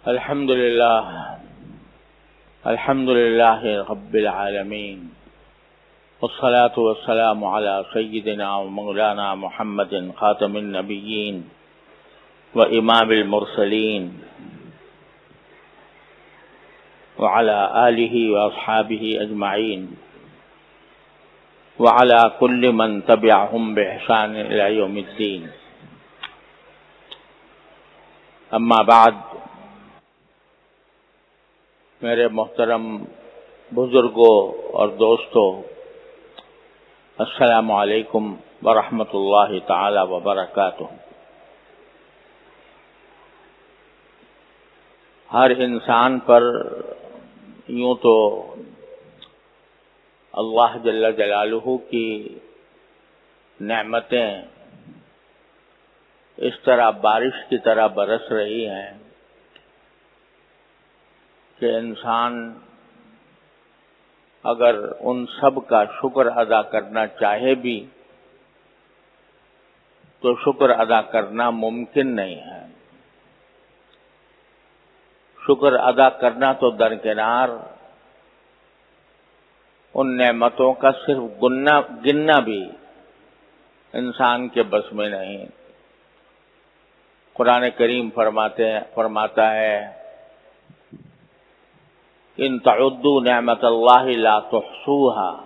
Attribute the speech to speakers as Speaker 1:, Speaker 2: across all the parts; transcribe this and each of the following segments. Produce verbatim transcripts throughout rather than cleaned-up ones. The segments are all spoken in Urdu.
Speaker 1: الحمد لله الحمد لله رب العالمين والصلاة والسلام على سيدنا ومولانا محمد خاتم النبيين وإمام المرسلين وعلى آله وأصحابه أجمعين وعلى كل من تبعهم بإحسان إلى يوم الدين. اما بعد، میرے محترم بزرگوں اور دوستوں، السلام علیکم ورحمۃ اللہ تعالی وبرکاتہ۔ ہر انسان پر یوں تو اللہ جل جلالہ کی نعمتیں اس طرح بارش کی طرح برس رہی ہیں کہ انسان اگر ان سب کا شکر ادا کرنا چاہے بھی تو شکر ادا کرنا ممکن نہیں ہے۔ شکر ادا کرنا تو درکنار، ان نعمتوں کا صرف گننا گننا بھی انسان کے بس میں نہیں۔ قرآن کریم فرماتے فرماتا ہے ان تعدوا نعمت اللہ لا تحصوها،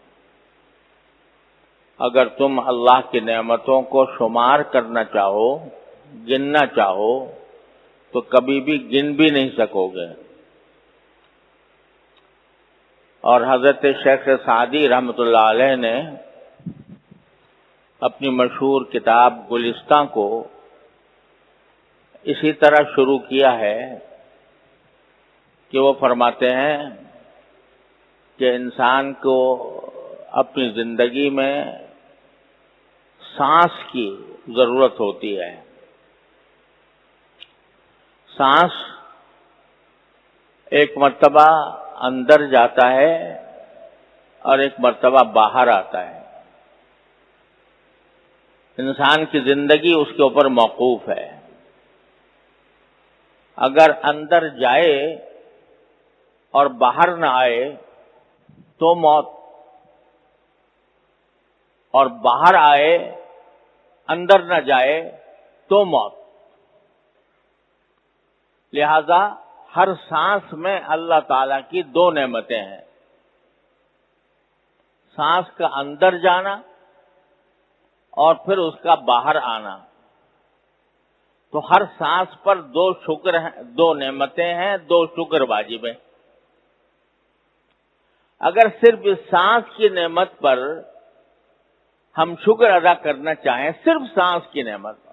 Speaker 1: اگر تم اللہ کی نعمتوں کو شمار کرنا چاہو، گننا چاہو، تو کبھی بھی گن بھی نہیں سکو گے۔ اور حضرت شیخ سعدی رحمۃ اللہ علیہ نے اپنی مشہور کتاب گلستاں کو اسی طرح شروع کیا ہے کہ وہ فرماتے ہیں کہ انسان کو اپنی زندگی میں سانس کی ضرورت ہوتی ہے۔ سانس ایک مرتبہ اندر جاتا ہے اور ایک مرتبہ باہر آتا ہے۔ انسان کی زندگی اس کے اوپر موقوف ہے۔ اگر اندر جائے اور باہر نہ آئے تو موت، اور باہر آئے اندر نہ جائے تو موت۔ لہذا ہر سانس میں اللہ تعالی کی دو نعمتیں ہیں، سانس کا اندر جانا اور پھر اس کا باہر آنا۔ تو ہر سانس پر دو شکر ہیں، دو نعمتیں ہیں، دو شکر واجب ہیں۔ اگر صرف اس سانس کی نعمت پر ہم شکر ادا کرنا چاہیں، صرف سانس کی نعمت پر،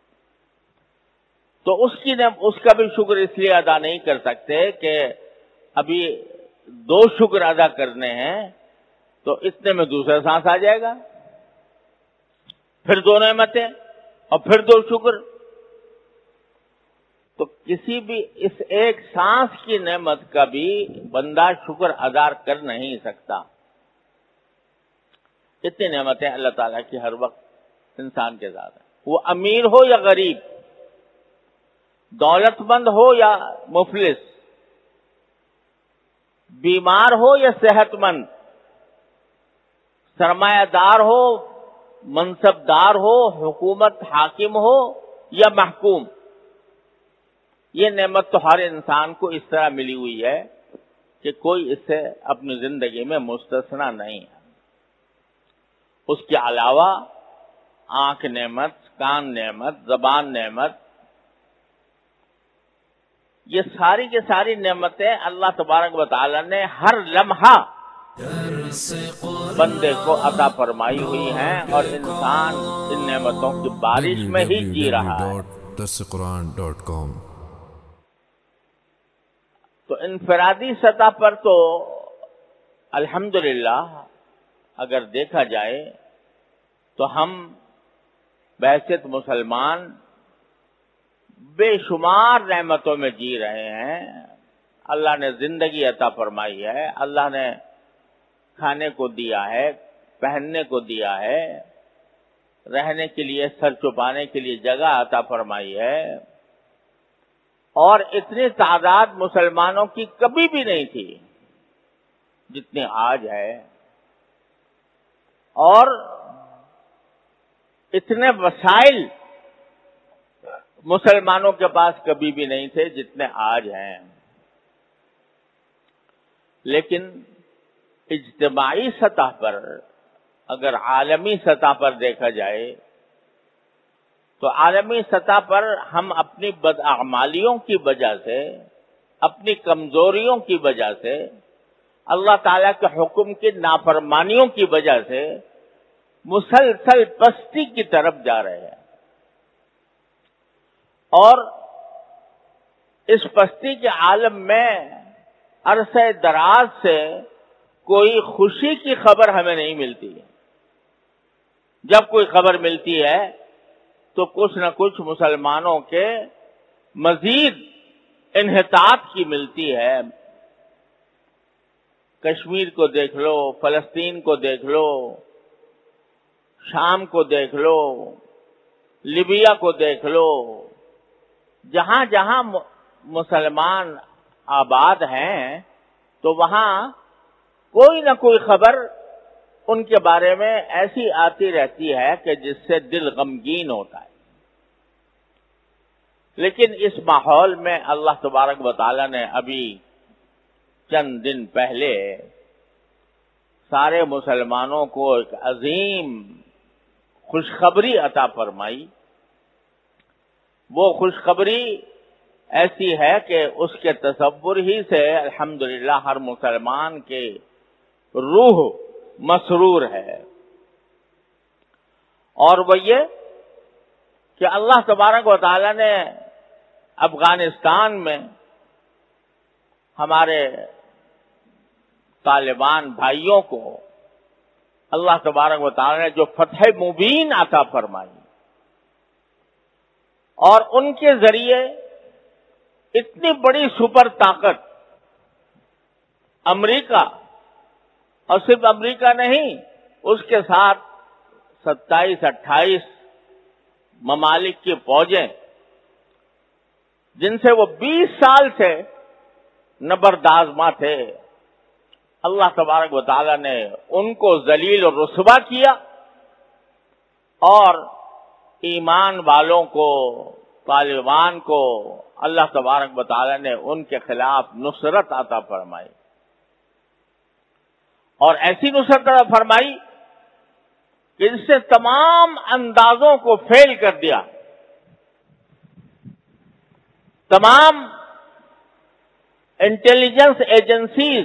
Speaker 1: تو اس کی اس کا بھی شکر اس لیے ادا نہیں کر سکتے کہ ابھی دو شکر ادا کرنے ہیں تو اتنے میں دوسرا سانس آ جائے گا، پھر دو نعمتیں اور پھر دو شکر۔ تو کسی بھی اس ایک سانس کی نعمت کا بھی بندہ شکر ادا کر نہیں سکتا۔ اتنی نعمتیں اللہ تعالیٰ کی ہر وقت انسان کے ساتھ ہیں، وہ امیر ہو یا غریب، دولت مند ہو یا مفلس، بیمار ہو یا صحت مند، سرمایہ دار ہو، منصب دار ہو، حکومت حاکم ہو یا محکوم، یہ نعمت تو ہر انسان کو اس طرح ملی ہوئی ہے کہ کوئی اس سے اپنی زندگی میں مستثنا نہیں ہے۔ اس کے علاوہ آنکھ نعمت، کان نعمت، زبان نعمت، یہ ساری کی ساری نعمتیں اللہ تبارک و تعالی نے ہر لمحہ بندے کو عطا فرمائی ہوئی ہیں، اور انسان ان نعمتوں کی بارش میں ہی جی رہا ہے۔
Speaker 2: درس قرآن ڈاٹ کام۔
Speaker 1: تو انفرادی سطح پر تو الحمدللہ اگر دیکھا جائے تو ہم بحیثیت مسلمان بے شمار نعمتوں میں جی رہے ہیں۔ اللہ نے زندگی عطا فرمائی ہے، اللہ نے کھانے کو دیا ہے، پہننے کو دیا ہے، رہنے کے لیے، سر چھپانے کے لیے جگہ عطا فرمائی ہے، اور اتنی تعداد مسلمانوں کی کبھی بھی نہیں تھی جتنی آج ہے، اور اتنے وسائل مسلمانوں کے پاس کبھی بھی نہیں تھے جتنے آج ہیں. لیکن اجتماعی سطح پر، اگر عالمی سطح پر دیکھا جائے تو عالمی سطح پر ہم اپنی بداعمالیوں کی وجہ سے، اپنی کمزوریوں کی وجہ سے، اللہ تعالیٰ کے حکم کی نافرمانیوں کی وجہ سے مسلسل پستی کی طرف جا رہے ہیں. اور اس پستی کے عالم میں عرصہ دراز سے کوئی خوشی کی خبر ہمیں نہیں ملتی. جب کوئی خبر ملتی ہے تو کچھ نہ کچھ مسلمانوں کے مزید انحطاط کی ملتی ہے. کشمیر کو دیکھ لو، فلسطین کو دیکھ لو، شام کو دیکھ لو، لیبیا کو دیکھ لو، جہاں جہاں مسلمان آباد ہیں تو وہاں کوئی نہ کوئی خبر ان کے بارے میں ایسی آتی رہتی ہے کہ جس سے دل غمگین ہوتا ہے. لیکن اس ماحول میں اللہ تبارک و تعالی نے ابھی چند دن پہلے سارے مسلمانوں کو ایک عظیم خوشخبری عطا فرمائی. وہ خوشخبری ایسی ہے کہ اس کے تصور ہی سے الحمدللہ ہر مسلمان کے روح مسرور ہے. اور وہ یہ کہ اللہ تبارک و تعالی نے افغانستان میں ہمارے طالبان بھائیوں کو اللہ تبارک و تعالی نے جو فتح مبین عطا فرمائی، اور ان کے ذریعے اتنی بڑی سپر طاقت امریکہ، اور صرف امریکہ نہیں، اس کے ساتھ ستائیس اٹھائیس ممالک کی فوجیں، جن سے وہ بیس سال سے نبردآزما تھے، اللہ تبارک و تعالی نے ان کو ذلیل اور رسوا کیا، اور ایمان والوں کو، طالبان کو اللہ تبارک و تعالی نے ان کے خلاف نصرت عطا فرمائی. اور ایسی نصرت عطا فرمائی کہ اس سے تمام اندازوں کو فیل کر دیا. تمام انٹیلیجنس ایجنسیز،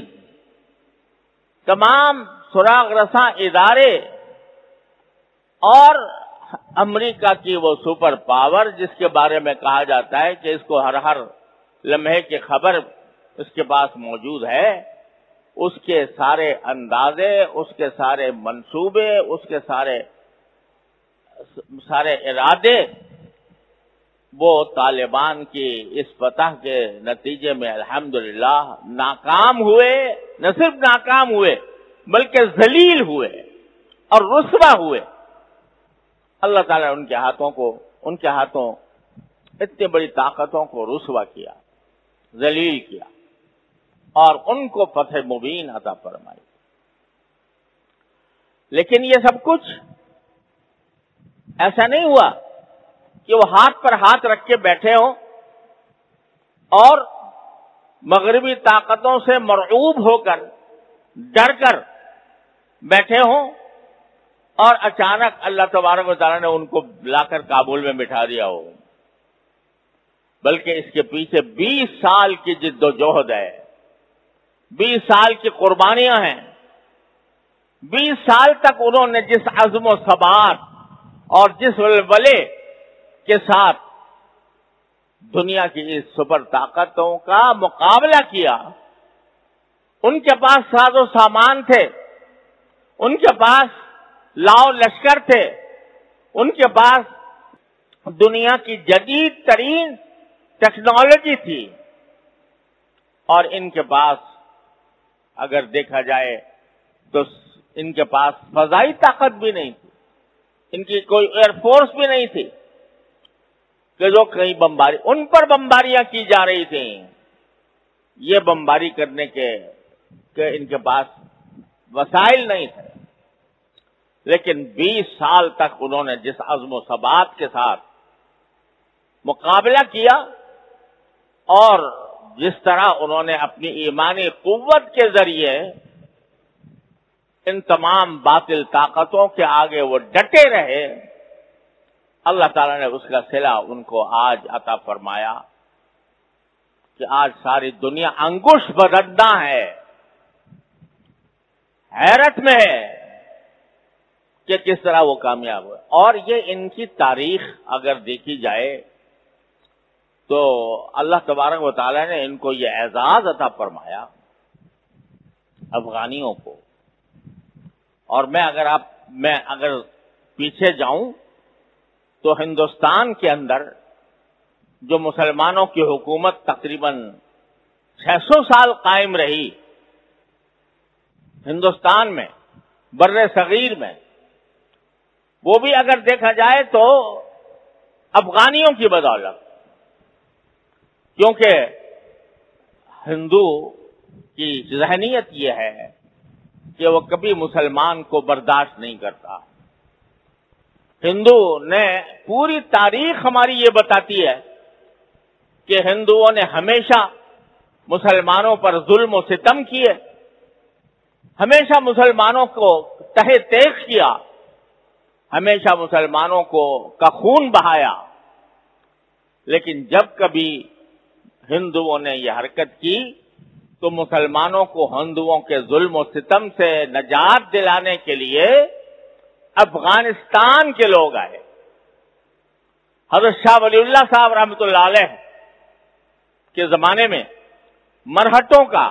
Speaker 1: تمام سراغ رساں ادارے، اور امریکہ کی وہ سپر پاور جس کے بارے میں کہا جاتا ہے کہ اس کو ہر ہر لمحے کی خبر اس کے پاس موجود ہے، اس کے سارے اندازے، اس کے سارے منصوبے، اس کے سارے سارے ارادے وہ طالبان کی اس فتح کے نتیجے میں الحمدللہ ناکام ہوئے. نہ صرف ناکام ہوئے بلکہ ذلیل ہوئے اور رسوا ہوئے. اللہ تعالیٰ نے ان کے ہاتھوں کو ان کے ہاتھوں اتنی بڑی طاقتوں کو رسوا کیا، ذلیل کیا، اور ان کو فتح مبین عطا فرمائی. لیکن یہ سب کچھ ایسا نہیں ہوا کہ وہ ہاتھ پر ہاتھ رکھ کے بیٹھے ہوں اور مغربی طاقتوں سے مرعوب ہو کر، ڈر کر بیٹھے ہوں، اور اچانک اللہ تبارک و تعالیٰ نے ان کو لا کر کابل میں بٹھا دیا ہو. بلکہ اس کے پیچھے بیس سال کی جد و جہد ہے، بیس سال کی قربانیاں ہیں. بیس سال تک انہوں نے جس عزم و ثبات اور جس ولولے کے ساتھ دنیا کی اس سپر طاقتوں کا مقابلہ کیا، ان کے پاس ساز و سامان تھے، ان کے پاس لاؤ لشکر تھے، ان کے پاس دنیا کی جدید ترین ٹیکنالوجی تھی، اور ان کے پاس اگر دیکھا جائے تو ان کے پاس فضائی طاقت بھی نہیں تھی، ان کی کوئی ایئر فورس بھی نہیں تھی. کہ جو کئی بمباری ان پر بمباریاں کی جا رہی تھیں، یہ بمباری کرنے کے کہ ان کے پاس وسائل نہیں تھے، لیکن بیس سال تک انہوں نے جس عزم و ثبات کے ساتھ مقابلہ کیا اور جس طرح انہوں نے اپنی ایمانی قوت کے ذریعے ان تمام باطل طاقتوں کے آگے وہ ڈٹے رہے، اللہ تعالیٰ نے اس کا صلہ ان کو آج عطا فرمایا کہ آج ساری دنیا انگوش بدردا ہے، حیرت میں ہے کہ کس طرح وہ کامیاب ہوئے۔ اور یہ ان کی تاریخ اگر دیکھی جائے تو اللہ تبارک و تعالیٰ نے ان کو یہ اعزاز عطا فرمایا افغانیوں کو۔ اور میں اگر آپ میں اگر پیچھے جاؤں تو ہندوستان کے اندر جو مسلمانوں کی حکومت تقریباً چھ سو سال قائم رہی ہندوستان میں، بر صغیر میں، وہ بھی اگر دیکھا جائے تو افغانیوں کی بدولت، کیونکہ ہندو کی ذہنیت یہ ہے کہ وہ کبھی مسلمان کو برداشت نہیں کرتا۔ ہندو نے پوری تاریخ ہماری یہ بتاتی ہے کہ ہندوؤں نے ہمیشہ مسلمانوں پر ظلم و ستم کیے، ہمیشہ مسلمانوں کو تہہ تیغ کیا، ہمیشہ مسلمانوں کو کا خون بہایا، لیکن جب کبھی ہندوؤں نے یہ حرکت کی تو مسلمانوں کو ہندوؤں کے ظلم و ستم سے نجات دلانے کے لیے افغانستان کے لوگ آئے۔ حضرت شاہ ولی اللہ صاحب رحمۃ اللہ علیہ کے زمانے میں مرہٹوں کا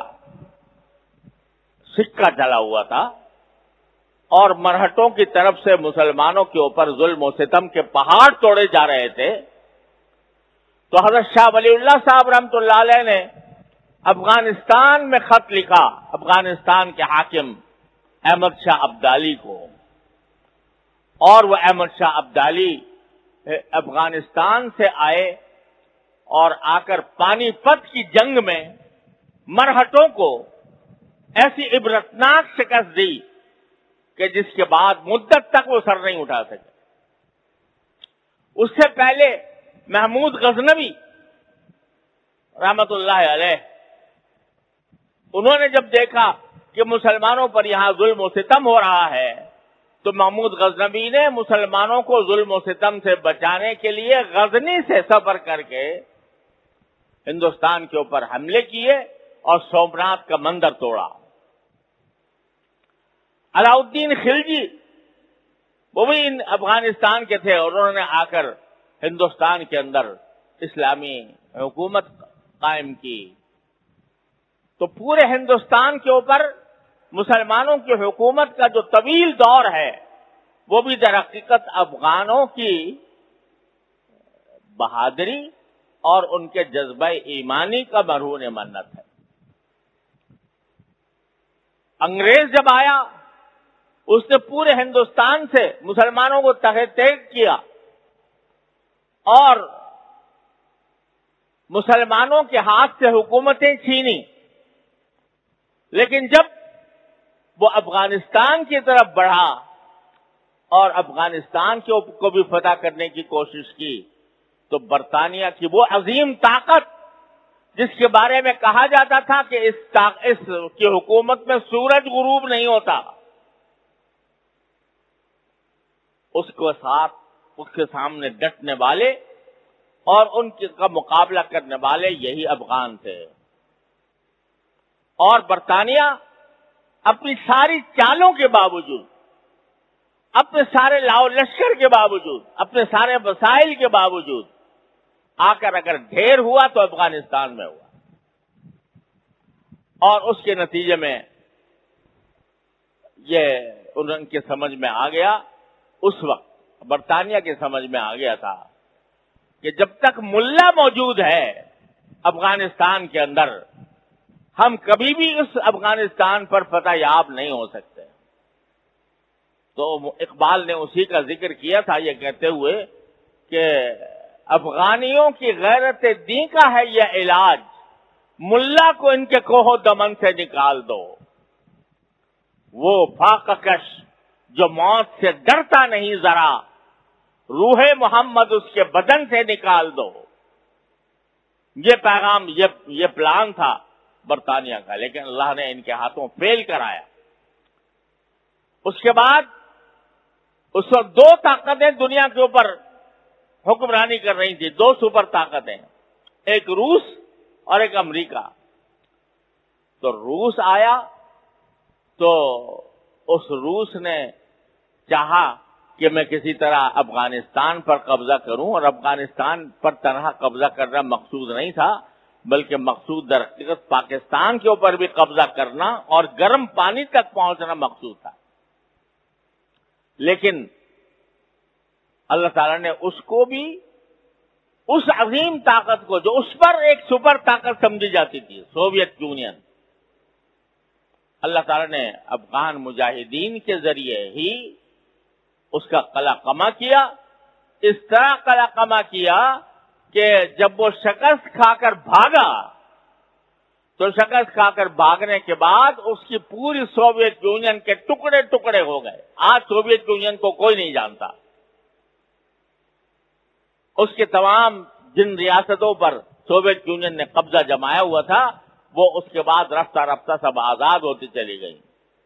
Speaker 1: سکہ چلا ہوا تھا اور مرہٹوں کی طرف سے مسلمانوں کے اوپر ظلم و ستم کے پہاڑ توڑے جا رہے تھے، تو حضرت شاہ ولی اللہ صاحب رحمۃ اللہ علیہ نے افغانستان میں خط لکھا افغانستان کے حاکم احمد شاہ ابدالی کو، اور وہ احمد شاہ ابدالی افغانستان سے آئے اور آ کر پانی پت کی جنگ میں مرہٹوں کو ایسی عبرتناک شکست دی کہ جس کے بعد مدت تک وہ سر نہیں اٹھا سکے۔ اس سے پہلے محمود غزنوی رحمت اللہ علیہ، انہوں نے جب دیکھا کہ مسلمانوں پر یہاں ظلم و ستم ہو رہا ہے تو محمود غزنوی نے مسلمانوں کو ظلم و ستم سے بچانے کے لیے غزنی سے سفر کر کے ہندوستان کے اوپر حملے کیے اور سومناتھ کا مندر توڑا۔ علاؤدین خلجی وہ بھی افغانستان کے تھے اور انہوں نے آ کر ہندوستان کے اندر اسلامی حکومت قائم کی۔ تو پورے ہندوستان کے اوپر مسلمانوں کی حکومت کا جو طویل دور ہے وہ بھی در حقیقت افغانوں کی بہادری اور ان کے جذبہ ایمانی کا مرہون منت ہے۔ انگریز جب آیا اس نے پورے ہندوستان سے مسلمانوں کو تہہ تیغ کیا اور مسلمانوں کے ہاتھ سے حکومتیں چھینی، لیکن جب وہ افغانستان کی طرف بڑھا اور افغانستان کو بھی فتح کرنے کی کوشش کی تو برطانیہ کی وہ عظیم طاقت جس کے بارے میں کہا جاتا تھا کہ اس, اس کی حکومت میں سورج غروب نہیں ہوتا، اس کو ساتھ اس کے سامنے ڈٹنے والے اور ان کا مقابلہ کرنے والے یہی افغان تھے۔ اور برطانیہ اپنی ساری چالوں کے باوجود، اپنے سارے لاؤ لشکر کے باوجود، اپنے سارے وسائل کے باوجود آ کر اگر ڈھیر ہوا تو افغانستان میں ہوا، اور اس کے نتیجے میں یہ ان کے سمجھ میں آ گیا، اس وقت برطانیہ کے سمجھ میں آ گیا تھا کہ جب تک ملا موجود ہے افغانستان کے اندر ہم کبھی بھی اس افغانستان پر فتح یاب نہیں ہو سکتے۔ تو اقبال نے اسی کا ذکر کیا تھا یہ کہتے ہوئے کہ افغانیوں کی غیرت دین کا ہے یہ علاج، ملا کو ان کے کوہ دمن سے نکال دو۔ وہ فاقہ کش جو موت سے ڈرتا نہیں ذرا، روح محمد اس کے بدن سے نکال دو۔ یہ پیغام، یہ یہ پلان تھا برطانیہ کا، لیکن اللہ نے ان کے ہاتھوں فیل کرایا۔ اس کے بعد اس وقت دو طاقتیں دنیا کے اوپر حکمرانی کر رہی تھی، دو سپر طاقتیں، ایک روس اور ایک امریکہ۔ تو روس آیا تو اس روس نے چاہا کہ میں کسی طرح افغانستان پر قبضہ کروں، اور افغانستان پر تنہا قبضہ کرنا مقصود نہیں تھا، بلکہ مقصود در حقیقت پاکستان کے اوپر بھی قبضہ کرنا اور گرم پانی تک پہنچنا مقصود تھا۔ لیکن اللہ تعالیٰ نے اس کو بھی، اس عظیم طاقت کو جو اس پر ایک سپر طاقت سمجھی جاتی تھی، سوویت یونین، اللہ تعالیٰ نے افغان مجاہدین کے ذریعے ہی اس کا قلع قمع کیا۔ اس طرح قلع قمع کیا کہ جب وہ شکست کھا کر بھاگا تو شکست کھا کر بھاگنے کے بعد اس کی پوری سوویت یونین کے ٹکڑے ٹکڑے ہو گئے۔ آج سوویت یونین کو کوئی نہیں جانتا۔ اس کے تمام جن ریاستوں پر سوویت یونین نے قبضہ جمایا ہوا تھا، وہ اس کے بعد رفتہ رفتہ سب آزاد ہوتی چلی گئی۔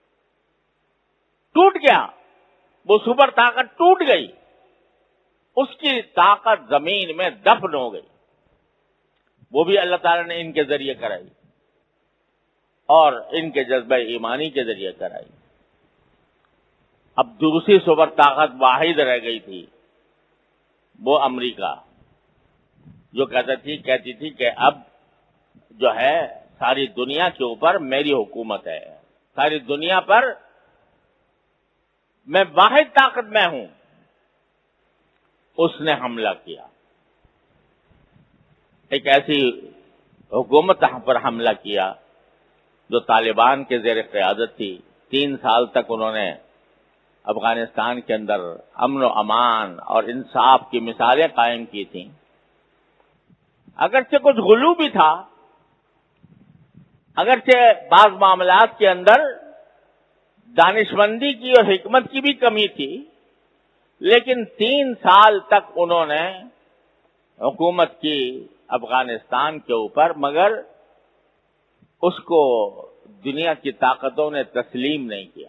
Speaker 1: ٹوٹ گیا، وہ سپر طاقت ٹوٹ گئی، اس کی طاقت زمین میں دفن ہو گئی۔ وہ بھی اللہ تعالیٰ نے ان کے ذریعے کرائی اور ان کے جذبہ ایمانی کے ذریعے کرائی۔ اب دوسری سپر طاقت واحد رہ گئی تھی، وہ امریکہ، جو کہتی تھی کہتی تھی کہ اب جو ہے ساری دنیا کے اوپر میری حکومت ہے، ساری دنیا پر میں واحد طاقت میں ہوں۔ اس نے حملہ کیا، ایک ایسی حکومت پر حملہ کیا جو طالبان کے زیر قیادت تھی۔ تین سال تک انہوں نے افغانستان کے اندر امن و امان اور انصاف کی مثالیں قائم کی تھیں۔ اگرچہ کچھ غلو بھی تھا، اگرچہ بعض معاملات کے اندر دانشمندی کی اور حکمت کی بھی کمی تھی، لیکن تین سال تک انہوں نے حکومت کی افغانستان کے اوپر، مگر اس کو دنیا کی طاقتوں نے تسلیم نہیں کیا۔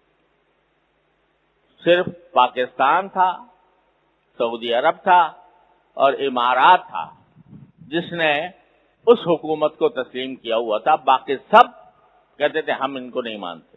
Speaker 1: صرف پاکستان تھا، سعودی عرب تھا اور امارات تھا جس نے اس حکومت کو تسلیم کیا ہوا تھا، باقی سب کہتے تھے ہم ان کو نہیں مانتے۔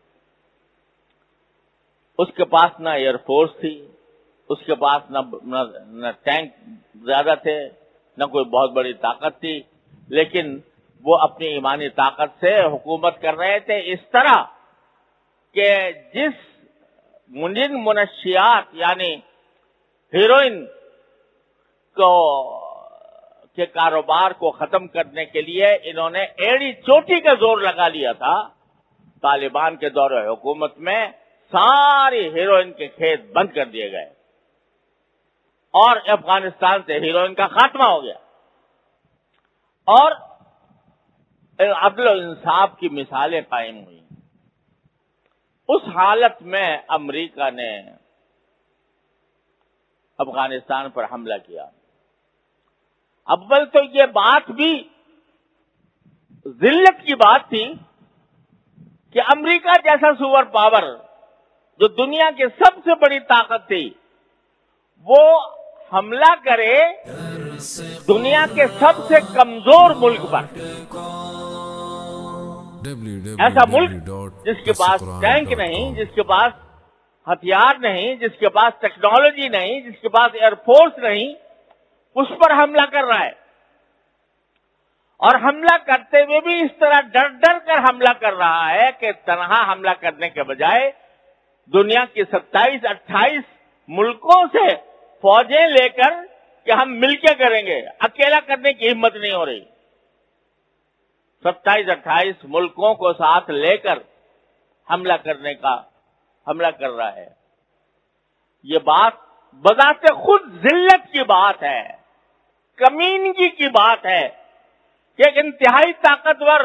Speaker 1: اس کے پاس نہ ایئر فورس تھی، اس کے پاس نہ نہ, نہ ٹینک زیادہ تھے، نہ کوئی بہت بڑی طاقت تھی، لیکن وہ اپنی ایمانی طاقت سے حکومت کر رہے تھے، اس طرح کہ جس جن منشیات یعنی ہیروئن کو کے کاروبار کو ختم کرنے کے لیے انہوں نے ایڑی چوٹی کا زور لگا لیا تھا، طالبان کے دور حکومت میں ساری ہیروئن کے کھیت بند کر دیے گئے اور افغانستان سے ہیروئن کا خاتمہ ہو گیا، اور عدل و انصاف کی مثالیں قائم ہوئی۔ اس حالت میں امریکہ نے افغانستان پر حملہ کیا۔ اول تو یہ بات بھی ذلت کی بات تھی کہ امریکہ جیسا سپر پاور جو دنیا کی سب سے بڑی طاقت تھی، وہ حملہ کرے دنیا کے سب سے کمزور ملک پر، ایسا ملک جس کے پاس ٹینک نہیں، جس کے پاس ہتھیار نہیں، جس کے پاس ٹیکنالوجی نہیں، جس کے پاس ایئر فورس نہیں، اس پر حملہ کر رہا ہے، اور حملہ کرتے ہوئے بھی اس طرح ڈر ڈر کر حملہ کر رہا ہے کہ تنہا حملہ کرنے کے بجائے دنیا کی ستائیس اٹھائیس ملکوں سے فوجیں لے کر کہ ہم مل کے کریں گے، اکیلا کرنے کی ہمت نہیں ہو رہی۔ ستائیس اٹھائیس ملکوں کو ساتھ لے کر حملہ کرنے کا حملہ کر رہا ہے۔ یہ بات بذات خود ذلت کی بات ہے کمینگی کی بات ہے کہ ایک انتہائی طاقتور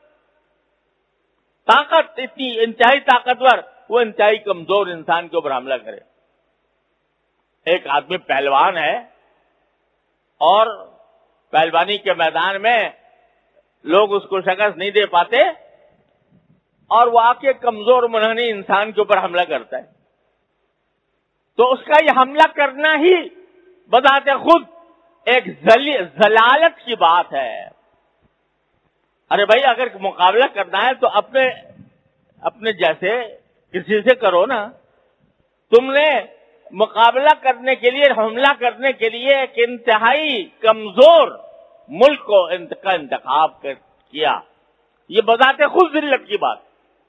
Speaker 1: طاقت اتنی انتہائی طاقتور وہ انتہائی کمزور انسان کے اوپر حملہ کرے. ایک آدمی پہلوان ہے اور پہلوانی کے میدان میں لوگ اس کو شکست نہیں دے پاتے اور وہ آ کے کمزور منحنی انسان کے اوپر حملہ کرتا ہے. تو اس کا یہ حملہ کرنا ہی بذات خود ایک ذلالت کی بات ہے. ارے بھائی اگر مقابلہ کرنا ہے تو اپنے اپنے جیسے کسی سے کرو نا. تم نے مقابلہ کرنے کے لیے حملہ کرنے کے لیے ایک انتہائی کمزور ملک کو کا انتخاب کیا. یہ بذات خود ذلت کی بات.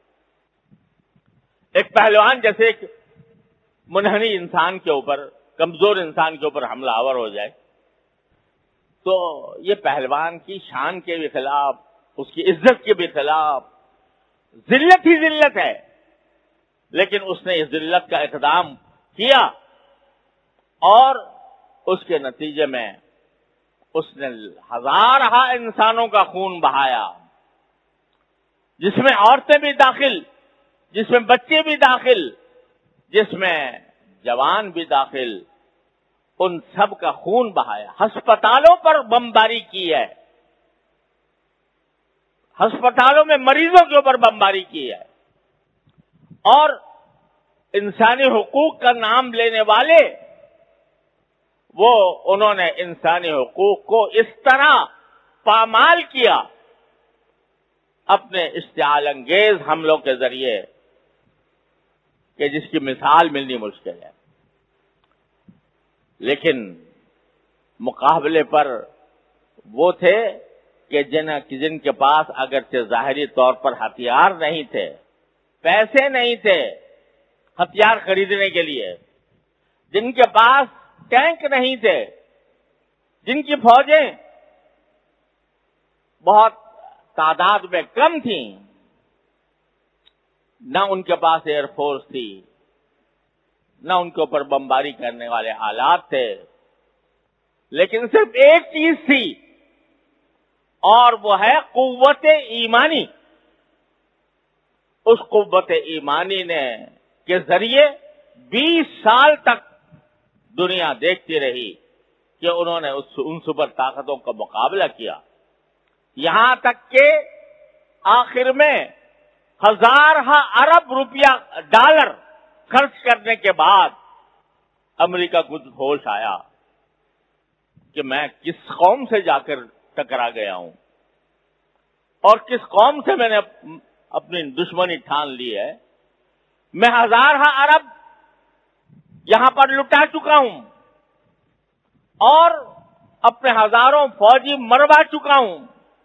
Speaker 1: ایک پہلوان جیسے ایک منحنی انسان کے اوپر کمزور انسان کے اوپر حملہ آور ہو جائے تو یہ پہلوان کی شان کے بھی خلاف اس کی عزت کے بھی خلاف ذلت ہی ذلت ہے. لیکن اس نے اس ذلت کا اقدام کیا اور اس کے نتیجے میں اس نے ہزارہ انسانوں کا خون بہایا جس میں عورتیں بھی داخل, جس میں بچے بھی داخل, جس میں جوان بھی داخل. ان سب کا خون بہایا. ہسپتالوں پر بمباری کی ہے, ہسپتالوں میں مریضوں کے اوپر بمباری کی ہے اور انسانی حقوق کا نام لینے والے وہ انہوں نے انسانی حقوق کو اس طرح پامال کیا اپنے اشتعال انگیز حملوں کے ذریعے کہ جس کی مثال ملنی مشکل ہے. لیکن مقابلے پر وہ تھے کہ جن جن کے پاس اگرچہ ظاہری طور پر ہتھیار نہیں تھے, پیسے نہیں تھے ہتھیار خریدنے کے لیے, جن کے پاس ٹینک نہیں تھے, جن کی فوجیں بہت تعداد میں کم تھیں, نہ ان کے پاس ایئر فورس تھی, نہ ان کے اوپر بمباری کرنے والے آلات تھے, لیکن صرف ایک چیز تھی اور وہ ہے قوت ایمانی. اس قوت ایمانی نے کے ذریعے بیس سال تک دنیا دیکھتی رہی کہ انہوں نے اس ان سپر طاقتوں کا مقابلہ کیا, یہاں تک کہ آخر میں ہزارہ ارب روپیہ ڈالر خرچ کرنے کے بعد امریکہ کو ہوش آیا کہ میں کس قوم سے جا کر ٹکرا گیا ہوں اور کس قوم سے میں نے اپنی دشمنی ٹھان لی ہے. میں ہزارہ ارب یہاں پر لٹا چکا ہوں اور اپنے ہزاروں فوجی مروا چکا ہوں,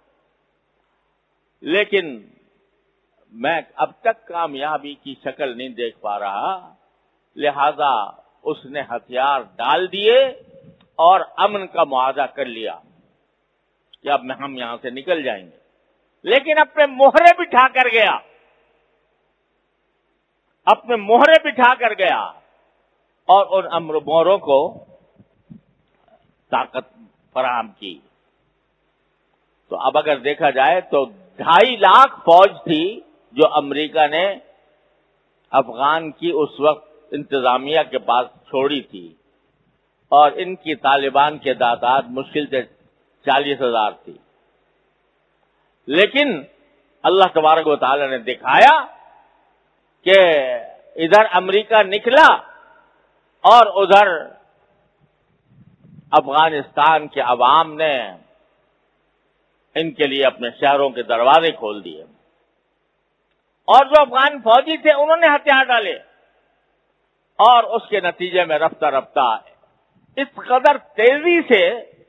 Speaker 1: لیکن میں اب تک کامیابی کی شکل نہیں دیکھ پا رہا. لہذا اس نے ہتھیار ڈال دیے اور امن کا معاہدہ کر لیا کہ اب ہم یہاں سے نکل جائیں گے, لیکن اپنے مہرے بٹھا کر گیا, اپنے مہرے بٹھا کر گیا اور ان امر مہروں کو طاقت فراہم کی. تو اب اگر دیکھا جائے تو ڈھائی لاکھ فوج تھی جو امریکہ نے افغان کی اس وقت انتظامیہ کے پاس چھوڑی تھی, اور ان کی طالبان کے تعداد مشکل سے چالیس ہزار تھی. لیکن اللہ تبارک و تعالی نے دکھایا کہ ادھر امریکہ نکلا اور ادھر افغانستان کے عوام نے ان کے لیے اپنے شہروں کے دروازے کھول دیے, اور جو افغان فوجی تھے انہوں نے ہتھیار ڈالے, اور اس کے نتیجے میں رفتہ رفتہ اس قدر تیزی سے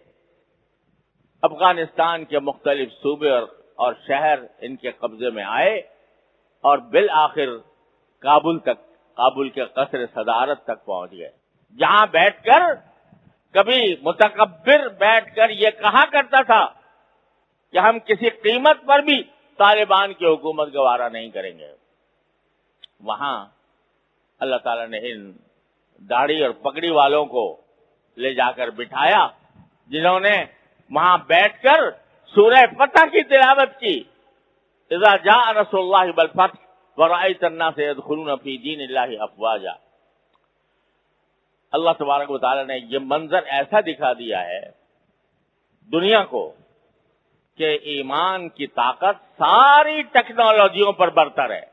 Speaker 1: افغانستان کے مختلف صوبے اور اور شہر ان کے قبضے میں آئے اور بالآخر کابل تک کابل کے قصر صدارت تک پہنچ گئے, جہاں بیٹھ کر کبھی متکبر بیٹھ کر یہ کہا کرتا تھا کہ ہم کسی قیمت پر بھی طالبان کی حکومت گوارا نہیں کریں گے. وہاں اللہ تعالیٰ نے ان داڑھی اور پگڑی والوں کو لے جا کر بٹھایا جنہوں نے وہاں بیٹھ کر سورہ فتح کی تلاوت کی، اذا جاء نصر اللہ والفتح ورأیت الناس يدخلون فی دین اللہ افواجا۔ اللہ تبارک و تعالی نے یہ منظر ایسا دکھا دیا ہے دنیا کو کہ ایمان کی طاقت ساری ٹیکنالوجیوں پر برتر ہے،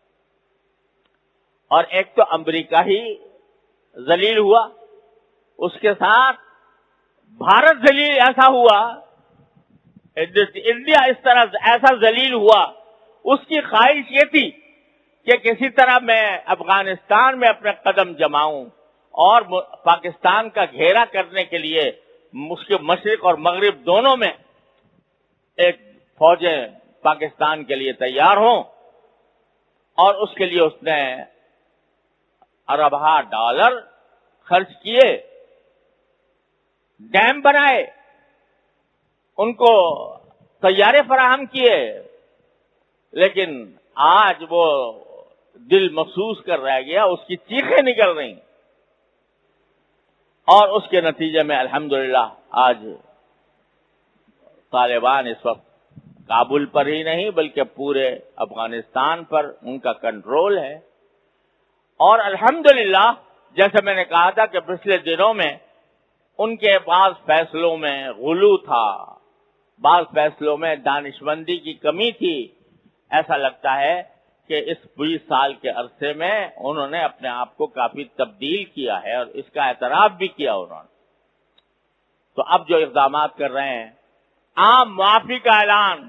Speaker 1: اور ایک تو امریکہ ہی ذلیل ہوا، اس کے ساتھ بھارت ذلیل ایسا ہوا، انڈیا اس طرح ایسا ذلیل ہوا، اس کی خواہش یہ تھی کہ کسی طرح میں افغانستان میں اپنے قدم جماؤں اور پاکستان کا گھیرا کرنے کے لیے اس کے مشرق اور مغرب دونوں میں ایک فوجیں پاکستان کے لیے تیار ہوں، اور اس کے لیے اس نے اربہ ڈالر خرچ کیے، ڈیم بنائے، ان کو طیارے فراہم کیے، لیکن آج وہ دل محسوس کر رہ گیا، اس کی چیخیں نکل رہی، اور اس کے نتیجے میں الحمدللہ آج طالبان اس وقت کابل پر ہی نہیں بلکہ پورے افغانستان پر ان کا کنٹرول ہے، اور الحمدللہ جیسے میں نے کہا تھا کہ پچھلے دنوں میں ان کے بعض فیصلوں میں غلو تھا، بعض فیصلوں میں دانشمندی کی کمی تھی، ایسا لگتا ہے کہ اس بیس سال کے عرصے میں انہوں نے اپنے آپ کو کافی تبدیل کیا ہے، اور اس کا اعتراف بھی کیا انہوں نے۔ تو اب جو اقدامات کر رہے ہیں، عام معافی کا اعلان،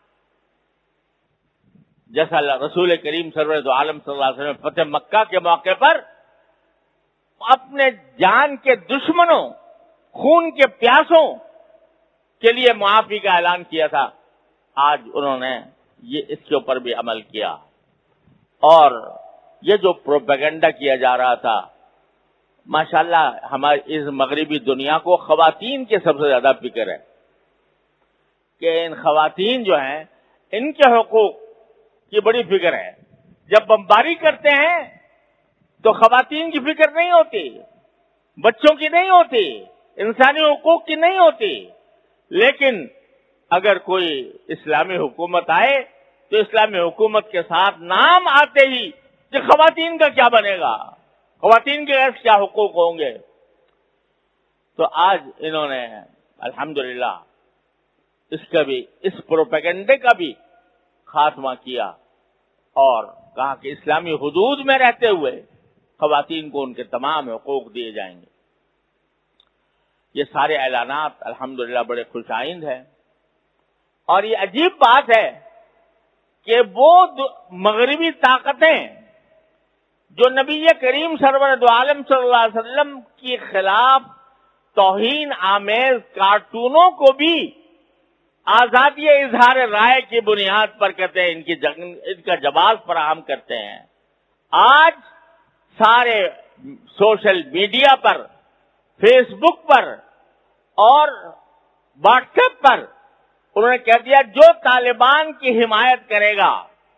Speaker 1: جیسا رسول کریم سرور دو عالم صلی اللہ علیہ وسلم فتح مکہ کے موقع پر اپنے جان کے دشمنوں، خون کے پیاسوں کے لیے معافی کا اعلان کیا تھا، آج انہوں نے یہ اس کے اوپر بھی عمل کیا، اور یہ جو پروپیگنڈا کیا جا رہا تھا، ماشاءاللہ ہماری اس مغربی دنیا کو خواتین کے سب سے زیادہ فکر ہے کہ ان خواتین جو ہیں ان کے حقوق کی بڑی فکر ہے۔ جب بمباری کرتے ہیں تو خواتین کی فکر نہیں ہوتی، بچوں کی نہیں ہوتی، انسانی حقوق کی نہیں ہوتی، لیکن اگر کوئی اسلامی حکومت آئے تو اسلامی حکومت کے ساتھ نام آتے ہی کہ خواتین کا کیا بنے گا، خواتین کے کیا حقوق ہوں گے۔ تو آج انہوں نے الحمدللہ اس کا بھی، اس پروپیگنڈے کا بھی خاتمہ کیا، اور کہا کہ اسلامی حدود میں رہتے ہوئے خواتین کو ان کے تمام حقوق دیے جائیں گے۔ یہ سارے اعلانات الحمدللہ بڑے خوش آئند ہیں، اور یہ عجیب بات ہے کہ وہ مغربی طاقتیں جو نبی کریم سرور دو عالم صلی اللہ علیہ وسلم کی خلاف توہین آمیز کارٹونوں کو بھی آزادی اظہار رائے کی بنیاد پر کہتے ہیں ان کی ان کا جواز فراہم کرتے ہیں، آج سارے سوشل میڈیا پر، فیس بک پر اور واٹس ایپ پر انہوں نے کہہ دیا جو طالبان کی حمایت کرے گا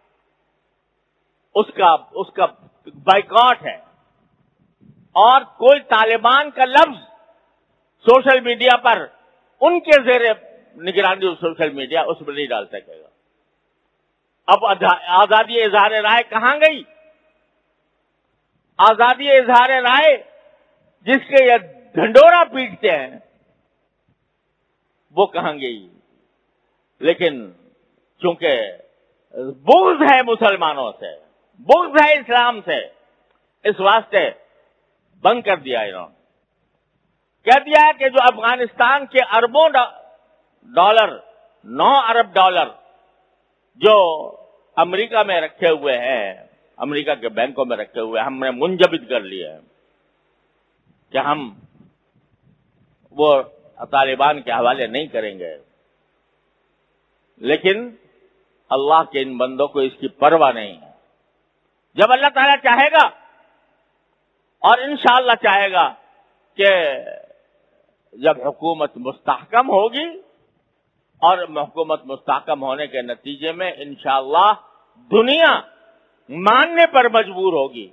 Speaker 1: اس کا اس کا بائیکاٹ ہے، اور کوئی طالبان کا لفظ سوشل میڈیا پر ان کے زیر نگرانی سوشل میڈیا اس میں نہیں ڈال سکے گا۔ اب آزادی اظہار رائے کہاں گئی؟ آزادی اظہار رائے جس کے یہ ڈھنڈورا پیٹتے ہیں وہ کہاں گئی؟ لیکن چونکہ بغض ہے مسلمانوں سے، بغض ہے اسلام سے، اس واسطے بند کر دیا انہوں نے۔ کہہ دیا ہے کہ جو افغانستان کے اربوں ڈالر، نو ارب ڈالر جو امریکہ میں رکھے ہوئے ہیں، امریکہ کے بینکوں میں رکھے ہوئے، ہم نے منجمد کر لیے ہیں کہ ہم وہ طالبان کے حوالے نہیں کریں گے، لیکن اللہ کے ان بندوں کو اس کی پرواہ نہیں ہے۔ جب اللہ تعالیٰ چاہے گا اور انشاءاللہ چاہے گا کہ جب حکومت مستحکم ہوگی، اور حکومت مستحکم ہونے کے نتیجے میں انشاءاللہ دنیا ماننے پر مجبور ہوگی،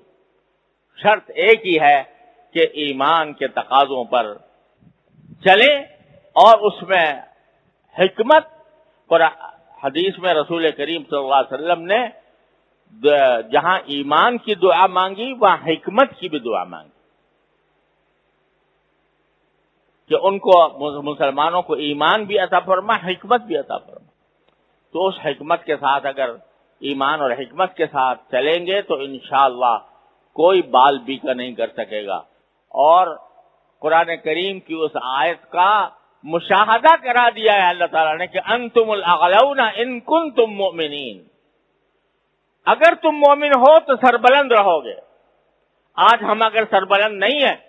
Speaker 1: شرط ایک ہی ہے کہ ایمان کے تقاضوں پر چلے اور اس میں حکمت، اور حدیث میں رسول کریم صلی اللہ علیہ وسلم نے جہاں ایمان کی دعا مانگی وہاں حکمت کی بھی دعا مانگی کہ ان کو مسلمانوں کو ایمان بھی عطا فرما، حکمت بھی عطا فرما۔ تو اس حکمت کے ساتھ اگر ایمان اور حکمت کے ساتھ چلیں گے تو انشاءاللہ کوئی بال بیکا نہیں کر سکے گا۔ اور قرآن کریم کی اس آیت کا مشاہدہ کرا دیا ہے اللہ تعالیٰ نے کہ انتم الاعلون ان کنتم مؤمنین، اگر تم مومن ہو تو سربلند رہو گے۔ آج ہم اگر سربلند نہیں ہیں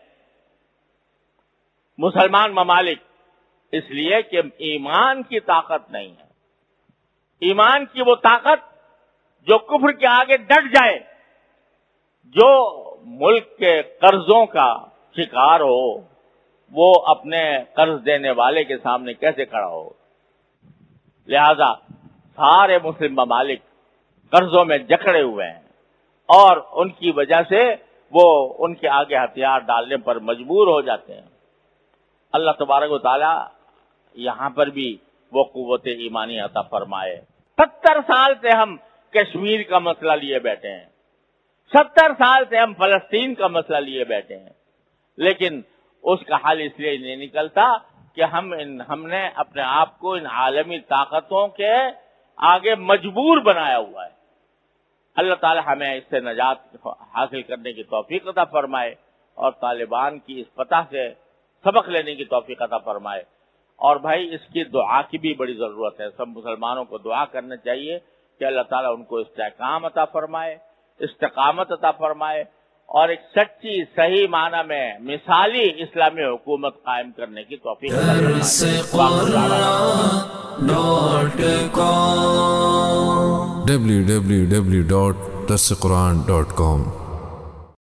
Speaker 1: مسلمان ممالک، اس لیے کہ ایمان کی طاقت نہیں ہے۔ ایمان کی وہ طاقت جو کفر کے آگے ڈٹ جائے، جو ملک کے قرضوں کا شکار ہو، وہ اپنے قرض دینے والے کے سامنے کیسے کھڑا ہو؟ لہذا سارے مسلم ممالک قرضوں میں جکڑے ہوئے ہیں اور ان کی وجہ سے وہ ان کے آگے ہتھیار ڈالنے پر مجبور ہو جاتے ہیں۔ اللہ تبارک و تعالی یہاں پر بھی وہ قوت ایمانی عطا فرمائے۔ ستر سال سے ہم کشمیر کا مسئلہ لیے بیٹھے ہیں، ستر سال سے ہم فلسطین کا مسئلہ لیے بیٹھے ہیں، لیکن اس کا حل اس لیے نہیں نکلتا کہ ہم ان ہم نے اپنے آپ کو ان عالمی طاقتوں کے آگے مجبور بنایا ہوا ہے۔ اللہ تعالی ہمیں اس سے نجات حاصل کرنے کی توفیق عطا فرمائے اور طالبان کی اس فتح سے سبق لینے کی توفیق عطا فرمائے۔ اور بھائی اس کی دعا کی بھی بڑی ضرورت ہے، سب مسلمانوں کو دعا کرنا چاہیے کہ اللہ تعالیٰ ان کو استحکام عطا فرمائے، استقامت عطا فرمائے اور ایک سچی صحیح معنی میں مثالی اسلامی حکومت قائم کرنے کی توفیق عطا فرمائے۔
Speaker 2: ڈبلیو ڈبلیو ڈبلیو ڈاٹ درس قرآن ڈاٹ کام